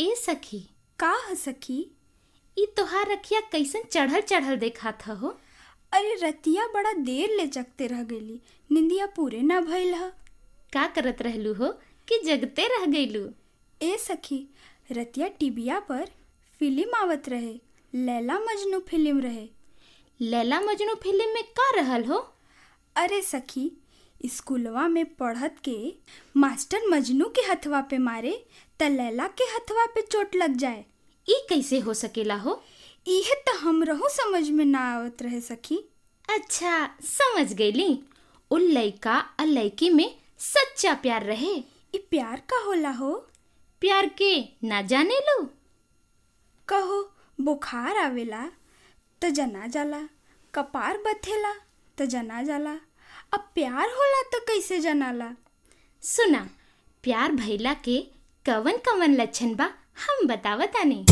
ए सखी, का ह सखी? ई तोहार रखिया कैसन चढ़ल चढ़ल देखात हो? अरे रतिया बड़ा देर ले जगते रह गईली, निंदिया पूरे ना भइल ह। का करत रहलू हो कि जगते रह गईलू? ए सखी, रतिया टीबिया पर फिल्म आवत रहे, लैला मजनू फिल्म रहे। लैला मजनू फिल्म में का रहल हो? अरे सखी, स्कूलवा में पढ़त के मास्टर मजनू के हथवा पे मारे त लैला के हथवा पे चोट लग जाए। ई कैसे हो सकेला हो? इहे त हमरहू समझ में ना आवत रहे सखी। अच्छा, समझ गईली। उ लइका आ लइकी में सच्चा प्यार रहे। ई प्यार का होला हो? प्यार के ना जाने लो? कहो, बुखार आवेला त जना जाला, कपार बथेला त जना जाला, अब प्यार होला त कैसे जनाला? सुना, प्यार भइला के कवन कवन लक्षण बा हम बतावतानी।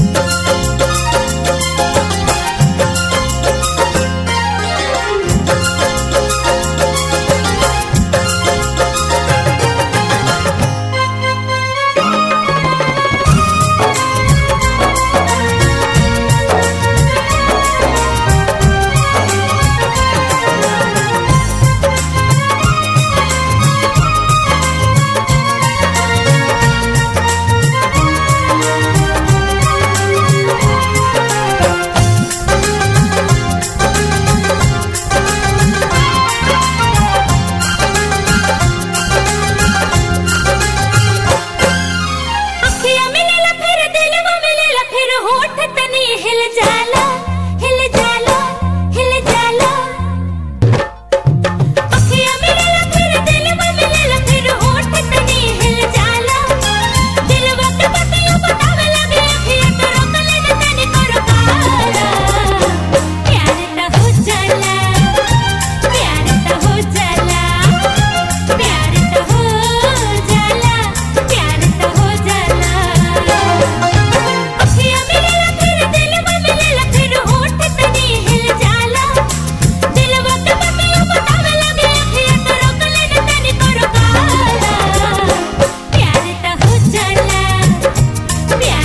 प्यार